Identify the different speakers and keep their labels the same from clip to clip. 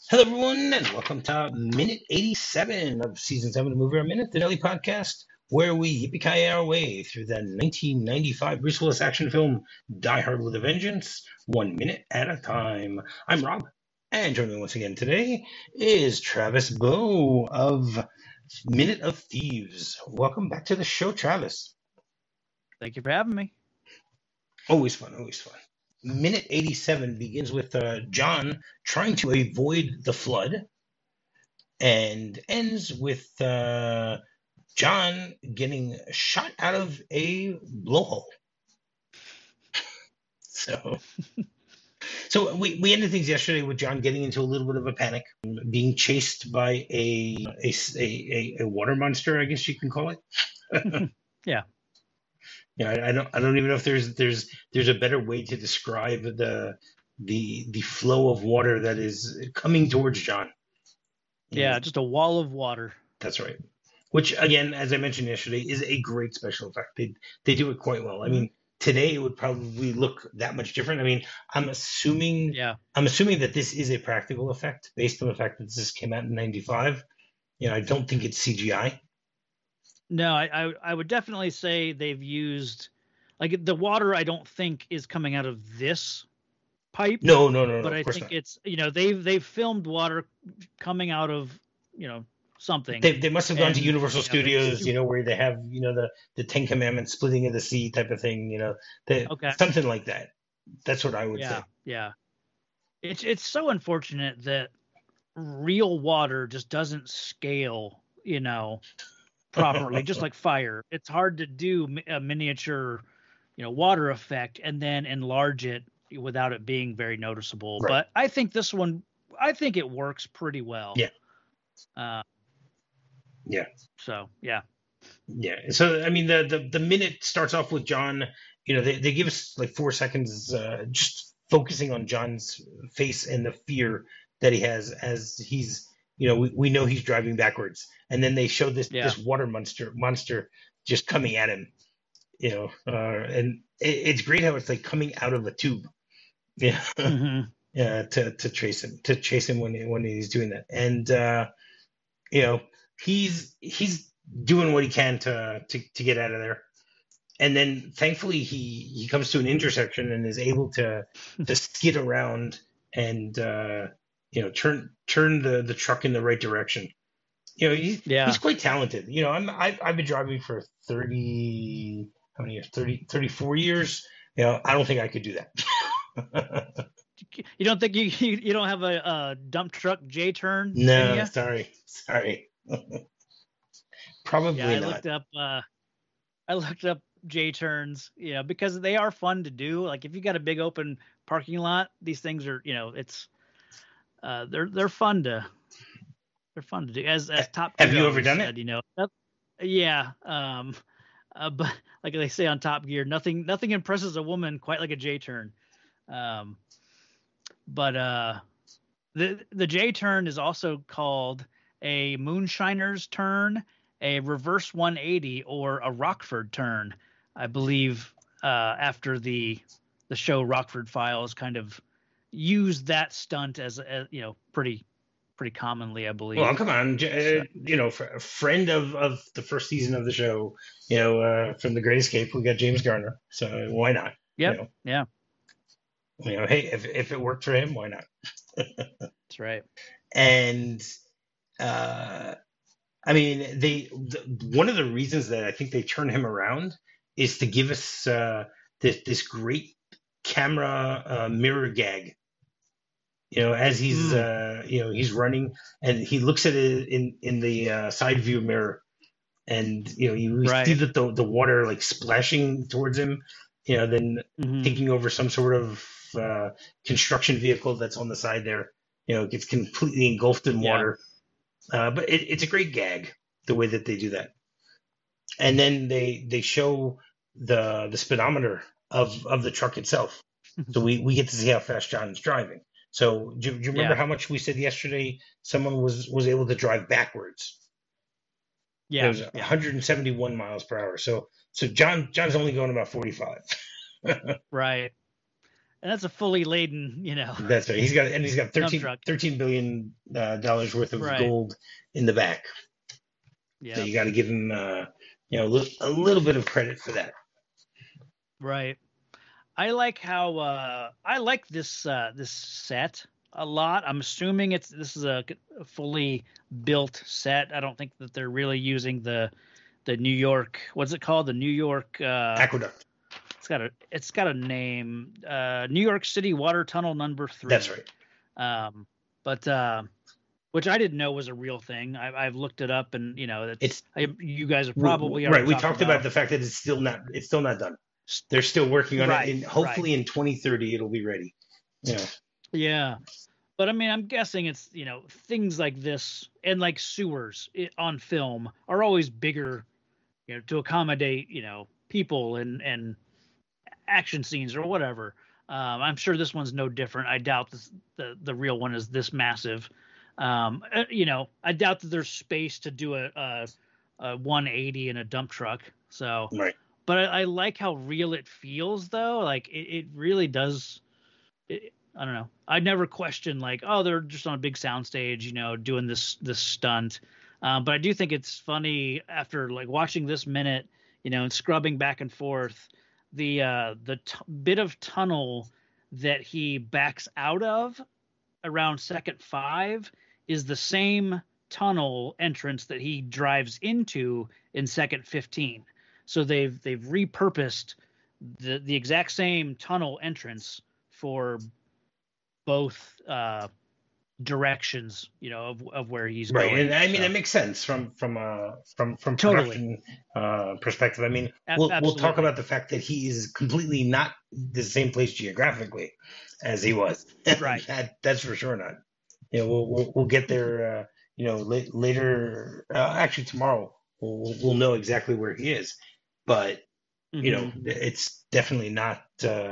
Speaker 1: Hello, everyone, and welcome to minute 87 of season 7 of Movie Our Minute, the daily podcast where we yippee our way through the 1995 Bruce Willis action film Die Hard with a Vengeance, 1 minute at a time. I'm Rob, and joining me once again today is Travis Bow of Minute of Thieves. Welcome back to the show, Travis.
Speaker 2: Thank you for having me.
Speaker 1: Always fun, always fun. Minute 87 begins with John trying to avoid the flood and ends with John getting shot out of a blowhole. So we ended things yesterday with John getting into a little bit of a panic, being chased by a water monster, I guess you can call it.
Speaker 2: Yeah.
Speaker 1: Yeah, I don't even know if there's a better way to describe the flow of water that is coming towards John.
Speaker 2: Yeah, just a wall of water.
Speaker 1: That's right. Which again, as I mentioned yesterday, is a great special effect. They do it quite well. I mean, today it would probably look that much different. I mean, I'm assuming that this is a practical effect based on the fact that this came out in '95. I don't think it's CGI.
Speaker 2: No, I would definitely say they've used, like, the water I don't think is coming out of this pipe.
Speaker 1: No.
Speaker 2: But I think it's, they've filmed water coming out of, something.
Speaker 1: They must have gone to Universal Studios, where they have, the Ten Commandments splitting of the sea type of thing, something like that. That's what I would say.
Speaker 2: Yeah. It's so unfortunate that real water just doesn't scale, properly, just like fire. It's hard to do a miniature, water effect and then enlarge it without it being very noticeable.
Speaker 1: Right.
Speaker 2: But I think this one, it works pretty well.
Speaker 1: Yeah. Yeah.
Speaker 2: So, yeah.
Speaker 1: Yeah. So, I mean, the minute starts off with John, they give us like 4 seconds just focusing on John's face and the fear that he has as he's, we know he's driving backwards. And then they show this water monster just coming at him, and it's great how it's like coming out of a tube. Yeah.
Speaker 2: Mm-hmm.
Speaker 1: Yeah. To chase him when he's doing that. And, he's doing what he can to get out of there. And then thankfully he comes to an intersection and is able to skid around and, turn the truck in the right direction. He's quite talented. I've been driving for 30, how many years? 34 years. I don't think I could do that.
Speaker 2: You don't think you don't have a dump truck J-turn?
Speaker 1: No, sorry. Probably not.
Speaker 2: I looked up J-turns, because they are fun to do. Like if you got a big open parking lot, these things are, it's they're fun to do. As Top Gear
Speaker 1: have you ever done
Speaker 2: said,
Speaker 1: it?
Speaker 2: Yeah. But like they say on Top Gear, nothing impresses a woman quite like a J-turn. But the J-turn is also called a moonshiner's turn, a reverse 180, or a Rockford turn. I believe after the show Rockford Files kind of used that stunt as pretty commonly, I believe.
Speaker 1: Well, come on, for a friend of the first season of the show, from The Great Escape, we got James Garner, so why not?
Speaker 2: Yep. Yeah.
Speaker 1: Hey, if it worked for him, why not?
Speaker 2: That's right.
Speaker 1: And I mean, one of the reasons that I think they turn him around is to give us this great camera mirror gag. As he's he's running and he looks at it in the side view mirror, and you see that the water like splashing towards him, then taking over some sort of construction vehicle that's on the side there, gets completely engulfed in water. But it's a great gag the way that they do that. And then they show the speedometer of the truck itself, so we get to see how fast John's driving. So do you remember how much we said yesterday someone was able to drive backwards?
Speaker 2: Yeah.
Speaker 1: It was 171 miles per hour. So John's only going about 45.
Speaker 2: Right. And that's a fully laden, you know,
Speaker 1: That's right. He's got
Speaker 2: dump truck.
Speaker 1: $13 billion dollars worth of
Speaker 2: Right.
Speaker 1: gold in the back. So
Speaker 2: Yeah.
Speaker 1: you got to give him, a little bit of credit for that.
Speaker 2: Right. I like how I like this this set a lot. I'm assuming this is a fully built set. I don't think that they're really using the New York, what's it called? The New York
Speaker 1: Aqueduct.
Speaker 2: It's got a name. New York City Water Tunnel number 3.
Speaker 1: That's right.
Speaker 2: But which I didn't know was a real thing. I've looked it up, and you know, you guys are probably
Speaker 1: right. We talked about the fact that it's still not done. They're still working on it, and hopefully in 2030 it'll be ready. Yeah.
Speaker 2: Yeah. But I mean, I'm guessing it's, you know, things like this and like sewers on film are always bigger, you know, to accommodate, you know, people and action scenes or whatever. I'm sure this one's no different. I doubt the real one is this massive. You know, I doubt that there's space to do a 180 in a dump truck. So,
Speaker 1: right.
Speaker 2: But I like how real it feels, though. Like it really does. I don't know. I never questioned like, oh, they're just on a big soundstage, you know, doing this stunt. But I do think it's funny after like watching this minute, you know, and scrubbing back and forth, the bit of tunnel that he backs out of around second 5 is the same tunnel entrance that he drives into in second 15. So they've repurposed the exact same tunnel entrance for both directions, you know, of where he's
Speaker 1: right.
Speaker 2: going.
Speaker 1: And I mean, it makes sense from
Speaker 2: totally
Speaker 1: production perspective. I mean, we'll talk about the fact that he is completely not the same place geographically as he was.
Speaker 2: Right.
Speaker 1: That's for sure not. You know, we'll get there. You know, later. Actually, tomorrow we'll know exactly where he is. But you know, it's definitely not.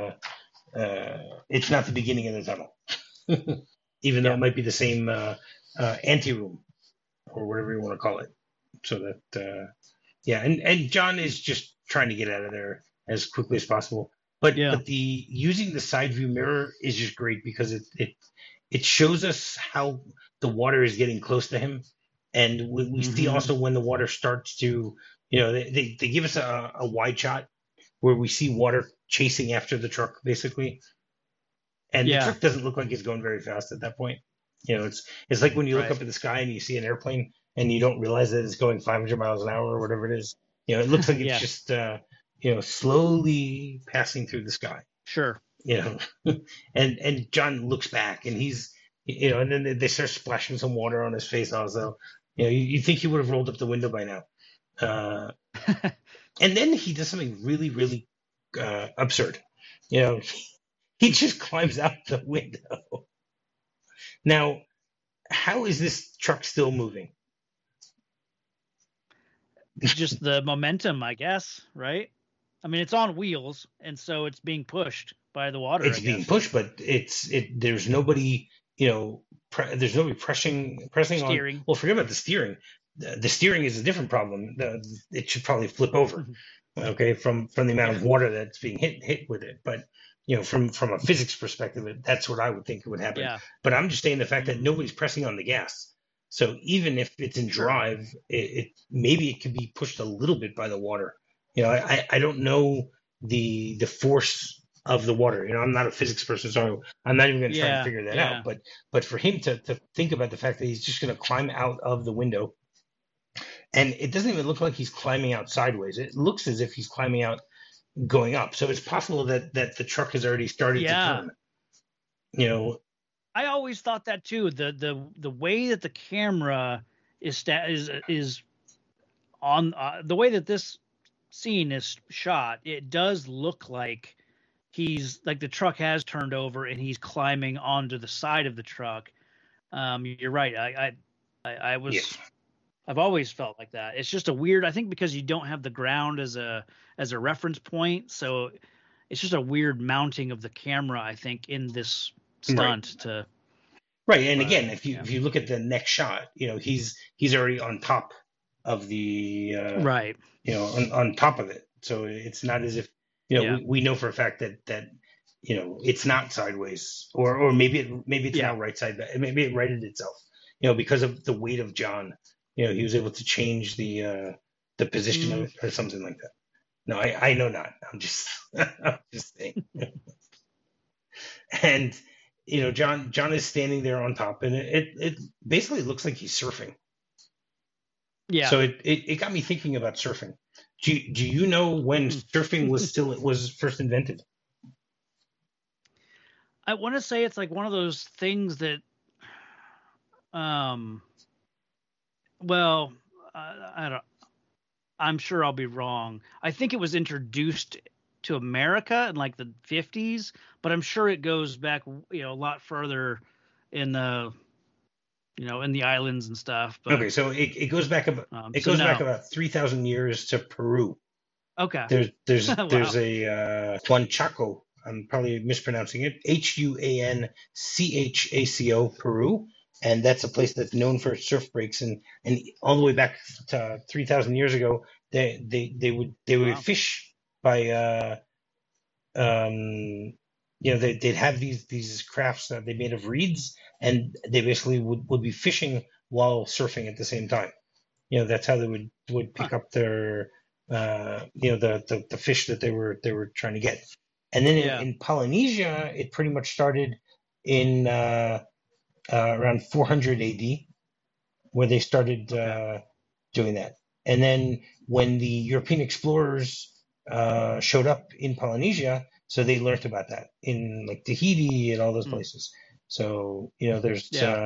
Speaker 1: It's not the beginning of the tunnel, even though it might be the same anteroom or whatever you want to call it. So that and John is just trying to get out of there as quickly as possible. But the using the side view mirror is just great because it shows us how the water is getting close to him, and we see also when the water starts to, you know, they give us a wide shot where we see water chasing after the truck basically, and the truck doesn't look like it's going very fast at that point. You know, it's like when you look up at the sky and you see an airplane and you don't realize that it's going 500 miles an hour or whatever it is. You know, it looks like it's just you know, slowly passing through the sky.
Speaker 2: Sure.
Speaker 1: You know, and John looks back and he's, you know, and then they start splashing some water on his face also. You know, you think he would have rolled up the window by now. And then he does something really, really absurd. You know, he just climbs out the window. Now, how is this truck still moving?
Speaker 2: Just the momentum, I guess, right? I mean, it's on wheels, and so it's being pushed by the water.
Speaker 1: It's being pushed, but there's nobody, you know, there's nobody pressing
Speaker 2: steering.
Speaker 1: Well, forget about the steering. The steering is a different problem. It should probably flip over, okay, from the amount of water that's being hit with it. But you know, from a physics perspective, that's what I would think would happen.
Speaker 2: Yeah.
Speaker 1: But I'm just saying the fact that nobody's pressing on the gas. So even if it's in drive, it maybe it could be pushed a little bit by the water. You know, I don't know the force of the water. You know, I'm not a physics person, so I'm not even going to try to figure that out. But for him to think about the fact that he's just going to climb out of the window, and it doesn't even look like he's climbing out sideways. It looks as if he's climbing out going up. So it's possible that the truck has already started to turn. You know,
Speaker 2: I always thought that too. The way that the camera is on the way that this scene is shot, it does look like he's like the truck has turned over and he's climbing onto the side of the truck. You're right. I was.
Speaker 1: Yes.
Speaker 2: I've always felt like that. It's just a weird. I think because you don't have the ground as a reference point, so it's just a weird mounting of the camera. I think in this stunt
Speaker 1: Right, and again, if you look at the next shot, you know, he's already on top of the you know, on top of it. So it's not as if, you know, we know for a fact that it's not sideways, or maybe it's
Speaker 2: Yeah.
Speaker 1: now right side, but maybe it righted itself. Because of the weight of John, he was able to change the position of
Speaker 2: Mm,
Speaker 1: it or something like that. No, I know not. I'm just I'm just saying. And John is standing there on top, and it basically looks like he's surfing.
Speaker 2: yeah.
Speaker 1: So it got me thinking about surfing. Do you know when
Speaker 2: Hmm.
Speaker 1: surfing was first invented?
Speaker 2: I want to say it's like one of those things that, um, well, I don't. I'm sure I'll be wrong. I think it was introduced to America in like the 50s, but I'm sure it goes back, a lot further in the, in the islands and stuff. But
Speaker 1: Okay, so it goes back about
Speaker 2: so no.
Speaker 1: 3,000 years to Peru.
Speaker 2: Okay.
Speaker 1: There's there's
Speaker 2: Wow.
Speaker 1: there's a Huanchaco. I'm probably mispronouncing it. Huanchaco, Peru, and that's a place that's known for surf breaks. And all the way back to 3,000 years ago, they would
Speaker 2: Wow.
Speaker 1: fish by they'd have these crafts that they made of reeds, and they basically would be fishing while surfing at the same time. That's how they would
Speaker 2: Huh.
Speaker 1: pick up their the fish that they were trying to get. And then
Speaker 2: Yeah.
Speaker 1: in Polynesia, it pretty much started in around 400 AD, where they started
Speaker 2: Okay.
Speaker 1: doing that. And then when the European explorers showed up in Polynesia, so they learned about that in like Tahiti and all those
Speaker 2: Hmm.
Speaker 1: places. So there's
Speaker 2: Yeah.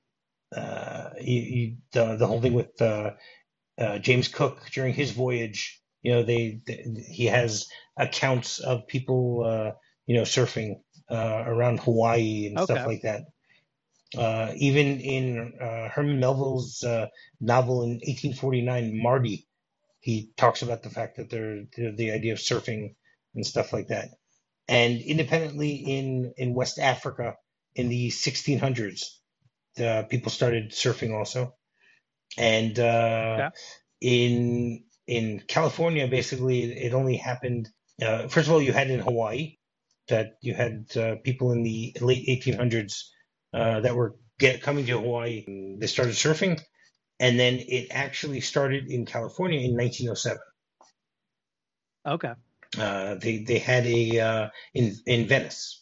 Speaker 1: the whole thing with James Cook during his voyage. He has accounts of people surfing around Hawaii and stuff
Speaker 2: Okay.
Speaker 1: like that. Even in Herman Melville's novel in 1849, Marty, he talks about the fact that the idea of surfing and stuff like that. And independently in West Africa in the 1600s, people started surfing also. And
Speaker 2: Okay.
Speaker 1: in California, basically, it only happened. First of all, you had in Hawaii that you had people in the late 1800s that were coming to Hawaii. They started surfing, and then it actually started in California in 1907.
Speaker 2: Okay.
Speaker 1: They had a in Venice.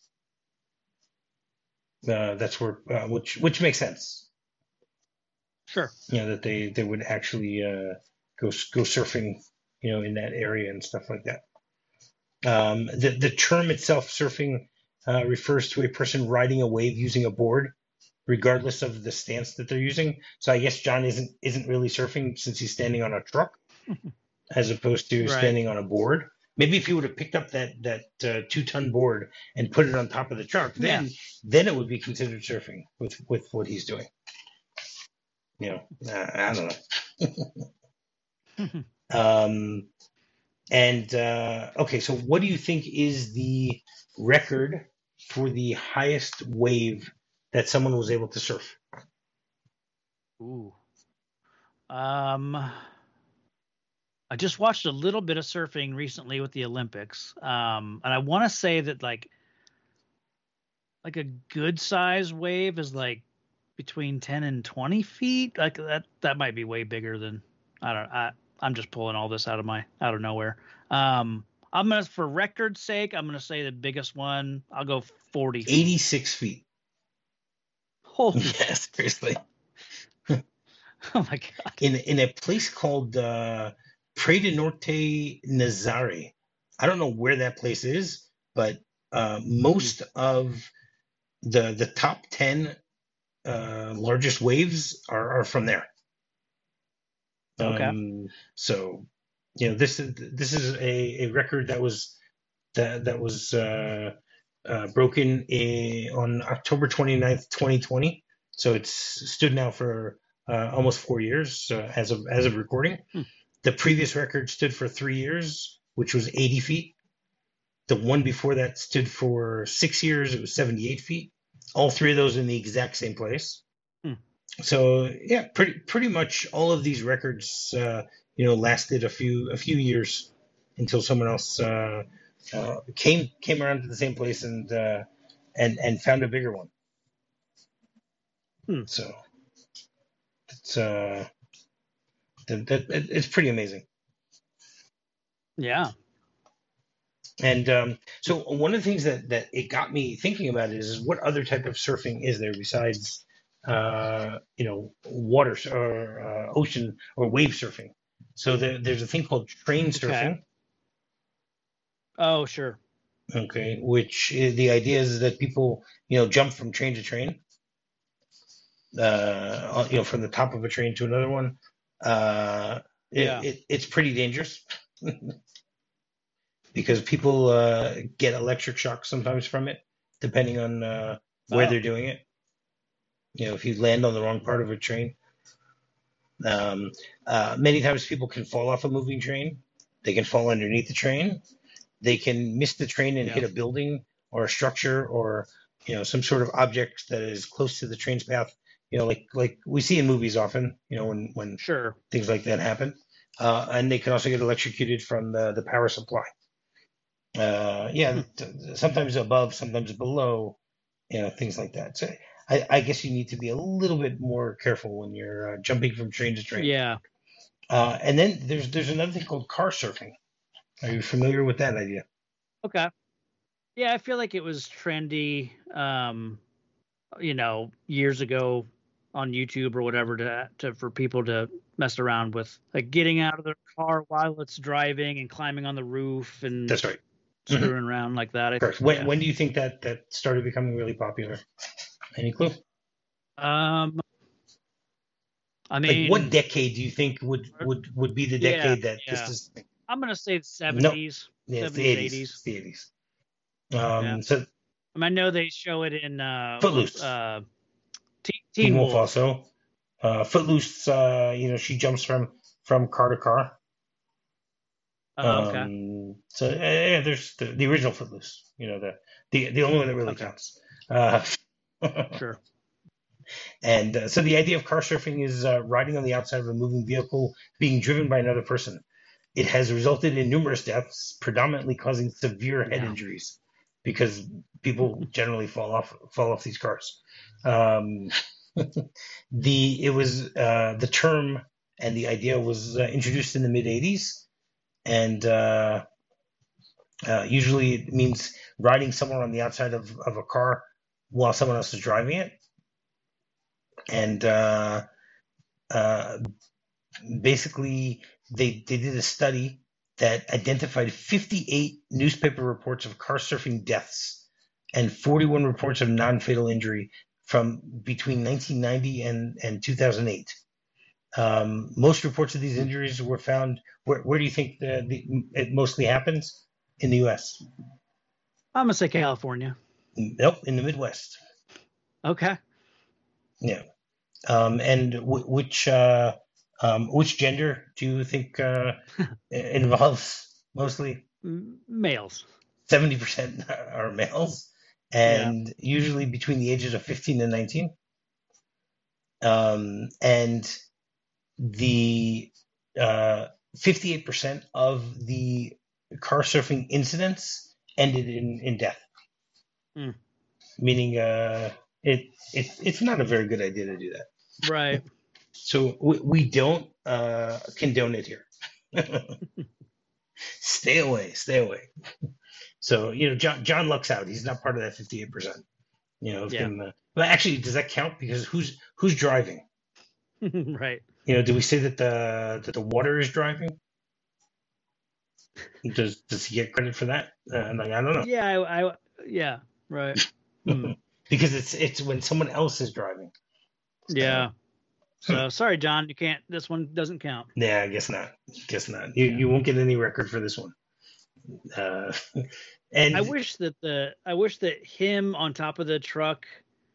Speaker 1: That's where which makes sense.
Speaker 2: Sure.
Speaker 1: That they would actually go surfing, in that area and stuff like that. The term itself, surfing, refers to a person riding a wave using a board, regardless of the stance that they're using. So I guess John isn't really surfing since he's standing on a truck as opposed to
Speaker 2: Right.
Speaker 1: standing on a board. Maybe if he would have picked up that 2-ton board and put it on top of the truck,
Speaker 2: Yeah.
Speaker 1: then it would be considered surfing with what he's doing. I don't know. And okay, so what do you think is the record for the highest wave that someone was able to surf?
Speaker 2: Ooh. I just watched a little bit of surfing recently with the Olympics. And I want to say that like a good size wave is like between 10 and 20 feet. Like that might be way bigger than I'm just pulling all this out of nowhere. I'm gonna, for record's sake, I'm gonna say the biggest one. I'll go 40 feet.
Speaker 1: 86 feet.
Speaker 2: Holy
Speaker 1: Yes, seriously.
Speaker 2: Oh my god.
Speaker 1: In a place called Pre de Norte Nazare. I don't know where that place is, but most of the top 10 largest waves are from there.
Speaker 2: Okay.
Speaker 1: So, this is a record that was broken on October 29th, 2020. So it's stood now for almost 4 years as of recording. The previous record stood for 3 years, which was 80 feet. The one before that stood for 6 years. It was 78 feet. All three of those in the exact same place. So yeah, pretty much all of these records, lasted a few years until someone else came around to the same place and found a bigger one. So it's it's pretty amazing.
Speaker 2: Yeah.
Speaker 1: And so one of the things that it got me thinking about is what other type of surfing is there besides water or ocean or wave surfing. So there's a thing called train surfing.
Speaker 2: Okay. Oh, sure.
Speaker 1: Okay, which the idea is that people jump from train to train, from the top of a train to another one. It's pretty dangerous because people get electric shock sometimes from it, depending on where they're doing it. If you land on the wrong part of a train. Many times people can fall off a moving train. They can fall underneath the train. They can miss the train and hit a building or a structure or some sort of object that is close to the train's path. Like we see in movies often. When
Speaker 2: sure
Speaker 1: things like that happen. And they can also get electrocuted from the power supply. Sometimes above, sometimes below. Things like that. So I guess you need to be a little bit more careful when you're jumping from train to train.
Speaker 2: Yeah.
Speaker 1: And then there's another thing called car surfing. Are you familiar with that idea?
Speaker 2: Okay. Yeah, I feel like it was trendy, years ago on YouTube or whatever for people to mess around with, like getting out of their car while it's driving and climbing on the roof and
Speaker 1: that's right,
Speaker 2: screwing around like that.
Speaker 1: Correct. When do you think that started becoming really popular? Any clue?
Speaker 2: I mean,
Speaker 1: like what decade do you think would be the decade that this is?
Speaker 2: I'm gonna say the 70s.
Speaker 1: No. Yeah,
Speaker 2: 70s,
Speaker 1: the 80s.
Speaker 2: 80s.
Speaker 1: It's the 80s. So
Speaker 2: I know they show it in
Speaker 1: Footloose.
Speaker 2: Teen Wolf
Speaker 1: also. Footloose. She jumps from car to car.
Speaker 2: Okay.
Speaker 1: So there's the original Footloose. The only one that really counts.
Speaker 2: Sure.
Speaker 1: And so the idea of car surfing is riding on the outside of a moving vehicle being driven by another person. It has resulted in numerous deaths, predominantly causing severe head injuries because people generally fall off these cars. The term and the idea was introduced in the mid 80s, and usually it means riding somewhere on the outside of a car while someone else is driving it. And basically, they did a study that identified 58 newspaper reports of car surfing deaths and 41 reports of non-fatal injury from between 1990 and 2008. Most reports of these injuries were found. Where do you think it mostly happens? In the U.S.
Speaker 2: I'm gonna say California.
Speaker 1: Nope, in the Midwest.
Speaker 2: Okay.
Speaker 1: Yeah. And which gender do you think involves mostly?
Speaker 2: Males.
Speaker 1: 70% are males, and usually between the ages of 15 and 19. And the 58% of the car surfing incidents ended in death. Meaning it's not a very good idea to do that.
Speaker 2: Right.
Speaker 1: So we don't condone it here. Stay away. So John lucks out. He's not part of that 58%. But actually, does that count? Because who's driving?
Speaker 2: Right.
Speaker 1: Do we say that the water is driving? Does he get credit for that? I don't know.
Speaker 2: Yeah. Right.
Speaker 1: Because it's when someone else is driving.
Speaker 2: Yeah. So sorry, John, you can't. This one doesn't count.
Speaker 1: Yeah, I guess not. You won't get any record for this one. And
Speaker 2: I wish that him on top of the truck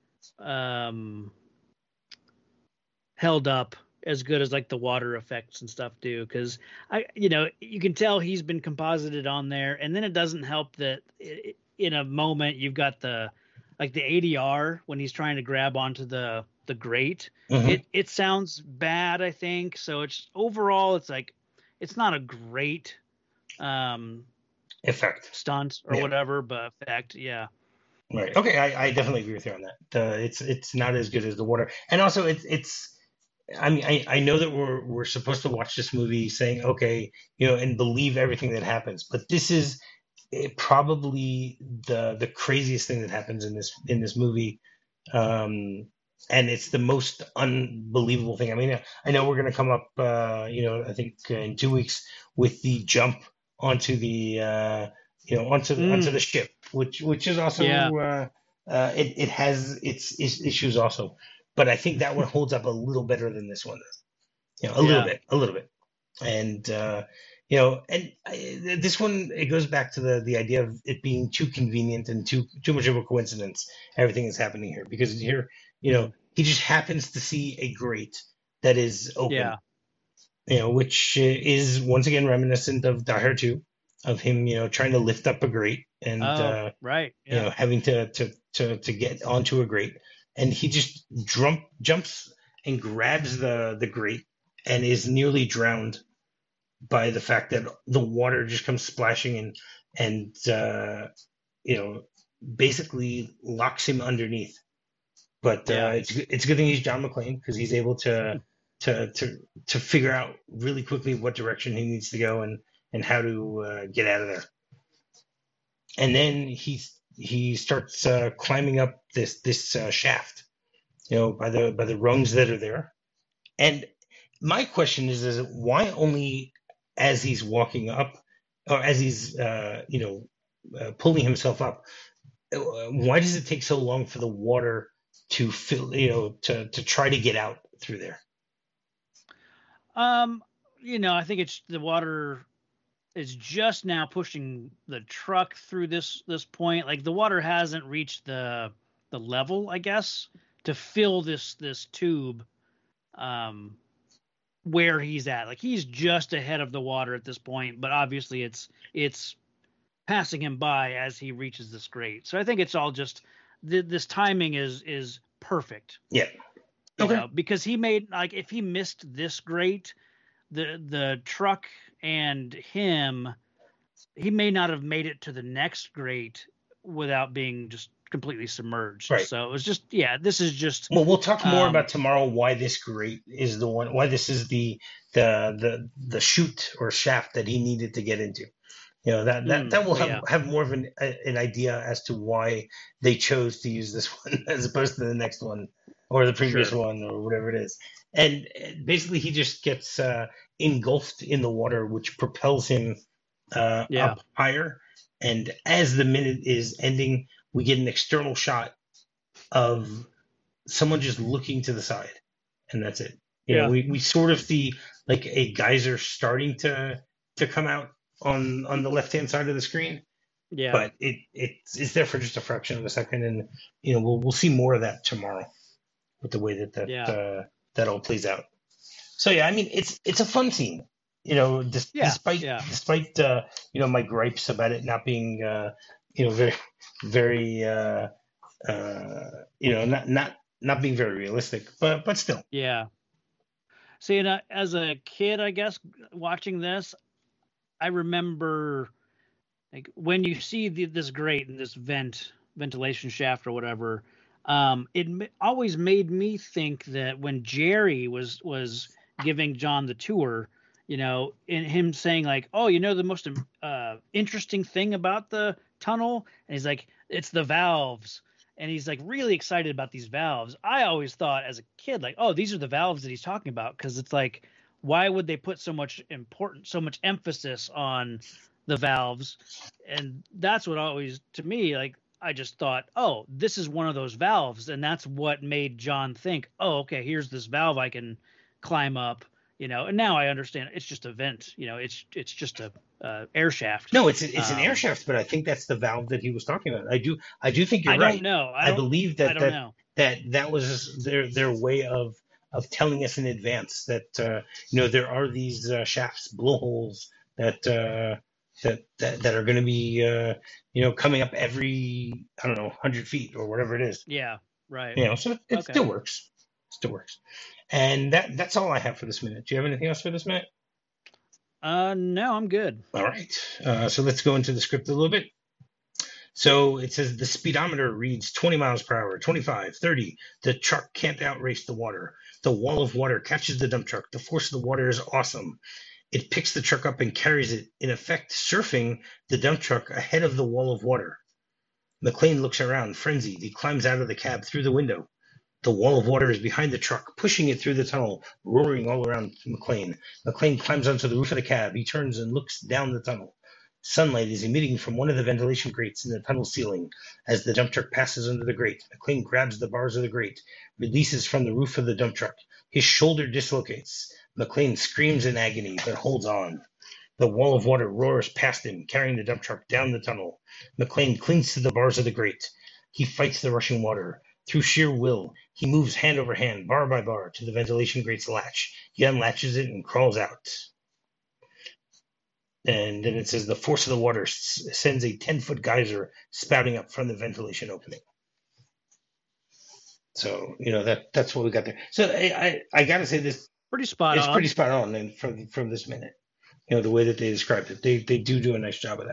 Speaker 2: held up as good as like the water effects and stuff do, because you can tell he's been composited on there, and then it doesn't help that in a moment you've got the ADR when he's trying to grab onto the grate. It sounds bad, I think. So it's overall it's like it's not a great
Speaker 1: effect.
Speaker 2: stunt or
Speaker 1: Yeah.
Speaker 2: whatever, but effect, yeah.
Speaker 1: Right. Okay. I definitely agree with you on that. It's not as good as the water, and also it's. I mean, I know that we're supposed to watch this movie saying, okay, and believe everything that happens, but this is probably the craziest thing that happens in this movie, um, and it's the most unbelievable thing. I mean, I know we're going to come up, I think in 2 weeks with the jump onto the, onto the ship, which is
Speaker 2: Yeah.
Speaker 1: also it has its issues also, but I think that one holds up a little better than this one does.
Speaker 2: Yeah.
Speaker 1: A little bit, and this one, it goes back to the idea of it being too convenient and too much of a coincidence. Everything is happening here because here,
Speaker 2: Mhm.
Speaker 1: he just happens to see a grate that is open,
Speaker 2: Yeah.
Speaker 1: which is once again reminiscent of Die Hard 2, of him, trying to lift up a grate and
Speaker 2: Oh, right. Yeah.
Speaker 1: having to get onto a grate, and he just jumps and grabs the grate and is nearly drowned by the fact that the water just comes splashing in and you know basically locks him underneath. But
Speaker 2: Yeah.
Speaker 1: it's a good thing he's John McClane because he's able to to figure out really quickly what direction he needs to go and how to get out of there. And then he starts climbing up this shaft, by the rungs that are there. And my question is why only as he's walking up, or as he's pulling himself up, why does it take so long for the water to fill, to try to get out through there?
Speaker 2: Um, I think it's the water is just now pushing the truck through this point. Like the water hasn't reached the level, I guess, to fill this tube where he's at. Like he's just ahead of the water at this point, but obviously it's passing him by as he reaches this grate. So I think it's all just this timing is perfect.
Speaker 1: Yeah. Okay.
Speaker 2: Because he made, like, if he missed this grate, the truck and him, he may not have made it to the next grate without being just completely submerged.
Speaker 1: Right.
Speaker 2: So it was just, this is just.
Speaker 1: Well, we'll talk more about tomorrow why this grate is the one, why this is the chute or shaft that he needed to get into. That will have more of an idea as to why they chose to use this one as opposed to the next one or the previous one or whatever it is. And basically, he just gets engulfed in the water, which propels him up higher. And as the minute is ending, we get an external shot of someone just looking to the side, and that's it. We sort of see like a geyser starting to come out on the left hand side of the screen.
Speaker 2: Yeah.
Speaker 1: But it's there for just a fraction of a second, and we'll see more of that tomorrow with the way that all plays out. So I mean it's a fun scene. Despite my gripes about it not being very very not being very realistic, but still.
Speaker 2: Yeah. See, and as a kid, I guess watching this, I remember like when you see this grate and this ventilation shaft or whatever, it always made me think that when Jerry was giving John the tour, in him saying like, oh, the most interesting thing about the tunnel, and he's like, it's the valves. And he's like really excited about these valves. I always thought as a kid, like, oh, these are the valves that he's talking about. Because it's like, why would they put so much emphasis on the valves? And that's what always, to me, like, I just thought, oh, this is one of those valves. And that's what made John think, oh, okay, here's this valve I can climb up, and now I understand it's just a vent, it's just a air shaft.
Speaker 1: No, it's an air shaft, but I think that's the valve that he was talking about. I do think you're right.
Speaker 2: I don't know.
Speaker 1: I believe that was their way of telling us in advance that there are these shafts, blowholes that are going to be coming up every, I don't know, 100 feet or whatever it is.
Speaker 2: Yeah, right.
Speaker 1: So it still works. Still works. And that's all I have for this minute. Do you have anything else for this minute?
Speaker 2: No, I'm good.
Speaker 1: All right. So let's go into the script a little bit. So it says the speedometer reads 20 miles per hour, 25, 30. The truck can't outrace the water. The wall of water catches the dump truck. The force of the water is awesome. It picks the truck up and carries it, in effect, surfing the dump truck ahead of the wall of water. McClane looks around, frenzied. He climbs out of the cab through the window. The wall of water is behind the truck, pushing it through the tunnel, roaring all around McClane. McClane climbs onto the roof of the cab. He turns and looks down the tunnel. Sunlight is emitting from one of the ventilation grates in the tunnel ceiling. As the dump truck passes under the grate, McClane grabs the bars of the grate, releases from the roof of the dump truck. His shoulder dislocates. McClane screams in agony, but holds on. The wall of water roars past him, carrying the dump truck down the tunnel. McClane clings to the bars of the grate. He fights the rushing water. Through sheer will, he moves hand over hand, bar by bar, to the ventilation grate's latch. He unlatches it and crawls out. And then it says the force of the water sends a 10-foot geyser spouting up from the ventilation opening. So, that's what we got there. So I got to say this.
Speaker 2: Pretty spot on.
Speaker 1: It's pretty spot on and from this minute. The way that they described it. They do a nice job of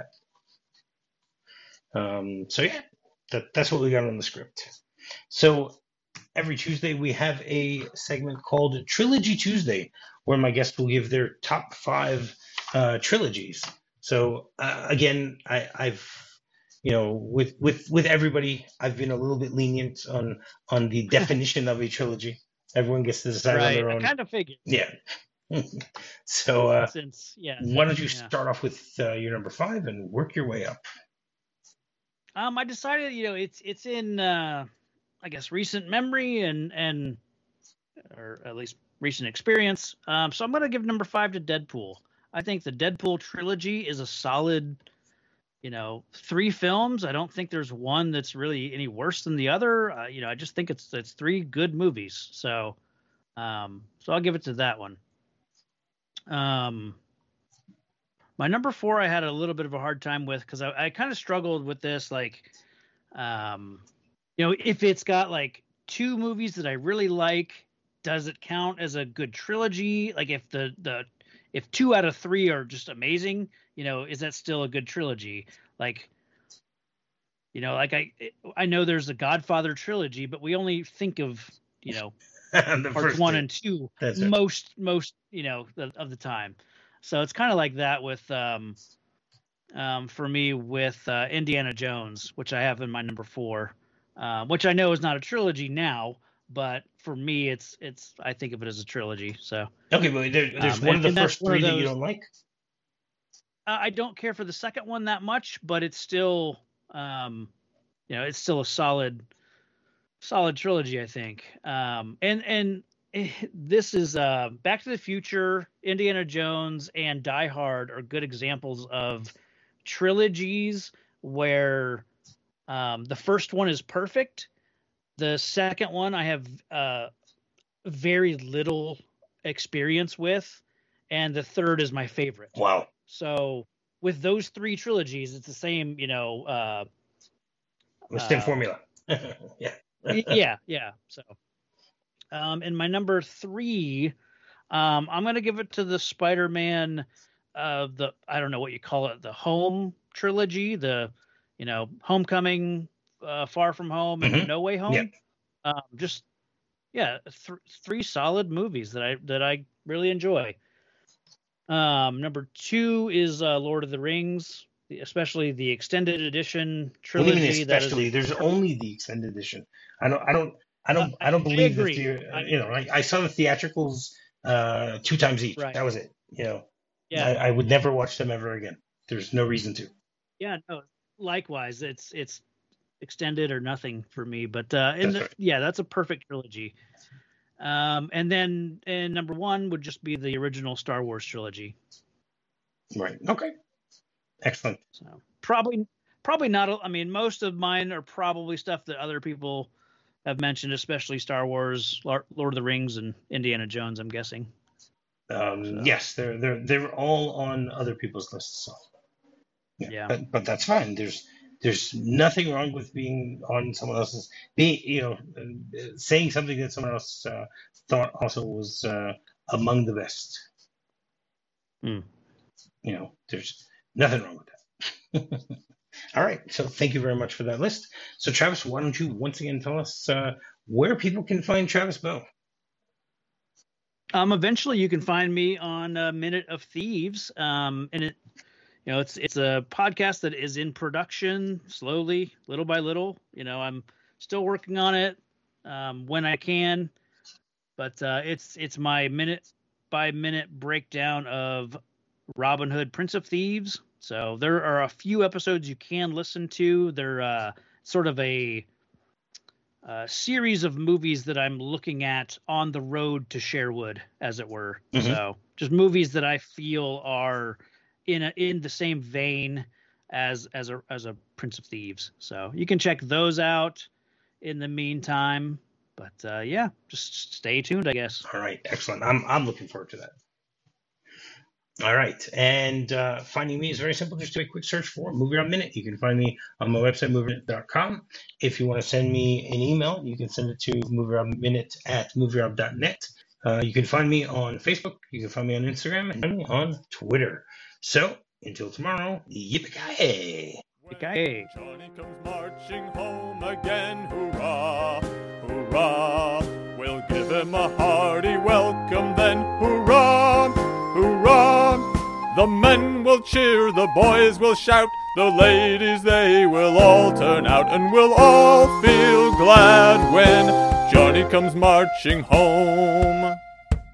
Speaker 1: that. So, yeah, that's what we got on the script. So every Tuesday we have a segment called Trilogy Tuesday, where my guests will give their top 5 trilogies. So again, I've with everybody, I've been a little bit lenient on the definition of a trilogy. Everyone gets to decide on their own.
Speaker 2: I kind of figured.
Speaker 1: Yeah. So why don't you
Speaker 2: start
Speaker 1: off with your number 5 and work your way up?
Speaker 2: I decided, it's in I guess recent memory and or at least recent experience. So I'm going to give number 5 to Deadpool. I think the Deadpool trilogy is a solid, 3 films. I don't think there's one that's really any worse than the other. I just think it's 3 good movies. So I'll give it to that one. My number 4, I had a little bit of a hard time with because I kind of struggled with this, if it's got like 2 movies that I really like, does it count as a good trilogy? Like if 2 out of 3 are just amazing, is that still a good trilogy? Like, I know there's a Godfather trilogy, but we only think of, parts 1 and 2 most, of the time. So it's kind of like that with, for me with Indiana Jones, which I have in my number 4. Which I know is not a trilogy now, but for me, it's I think of it as a trilogy. So
Speaker 1: okay, but there's one of the first 3 that you don't like.
Speaker 2: I don't care for the second one that much, but it's still, it's still a solid trilogy, I think. And this is Back to the Future, Indiana Jones, and Die Hard are good examples of trilogies where. The first one is perfect. The second one I have very little experience with, and the third is my favorite.
Speaker 1: Wow.
Speaker 2: So with those 3 trilogies, it's the same,
Speaker 1: same formula.
Speaker 2: yeah. So, and my number 3, I'm going to give it to the Spider-Man, I don't know what you call it, the Home trilogy, the Homecoming, Far From Home, and No Way Home. Yep. 3 solid movies that I really enjoy. Number 2 is Lord of the Rings, especially the extended edition trilogy.
Speaker 1: What do you mean especially? There's only the extended edition. I don't believe that. I saw the theatricals 2 times each. Right. That was it. Yeah. I would never watch them ever again. There's no reason to.
Speaker 2: Yeah. No. Likewise, it's extended or nothing for me, but that's a perfect trilogy. And then number 1 would just be the original Star Wars trilogy.
Speaker 1: Right. Okay. Excellent.
Speaker 2: So probably not. I mean, most of mine are probably stuff that other people have mentioned, especially Star Wars, Lord of the Rings, and Indiana Jones. I'm guessing.
Speaker 1: Yes, they're all on other people's lists. So.
Speaker 2: Yeah.
Speaker 1: But that's fine. There's nothing wrong with being on someone else's, saying something that someone else thought also was among the best. there's nothing wrong with that. All right. So thank you very much for that list. So Travis, why don't you once again tell us where people can find Travis Bow?
Speaker 2: Eventually you can find me on Minute of Thieves. And it's a podcast that is in production slowly, little by little. I'm still working on it when I can, but it's my minute by minute breakdown of Robin Hood, Prince of Thieves. So there are a few episodes you can listen to. They're sort of a series of movies that I'm looking at on the road to Sherwood, as it were. Mm-hmm. So just movies that I feel are in the same vein as a Prince of Thieves. So you can check those out in the meantime. But just stay tuned, I guess.
Speaker 1: All right, excellent. I'm looking forward to that. All right, and finding me is very simple. Just do a quick search for Movie Rob Minute. You can find me on my website, movierob.com. If you want to send me an email, you can send it to movierobminute@movierob.net. You can find me on Facebook. You can find me on Instagram and find me on Twitter. So until tomorrow, yippee-ki-yay!
Speaker 2: Yippee-ki-yay!
Speaker 3: Johnny comes marching home again, hurrah, hurrah. We'll give him a hearty welcome then, hurrah, hurrah. The men will cheer, the boys will shout, the ladies they will all turn out, and we'll all feel glad when Johnny comes marching home.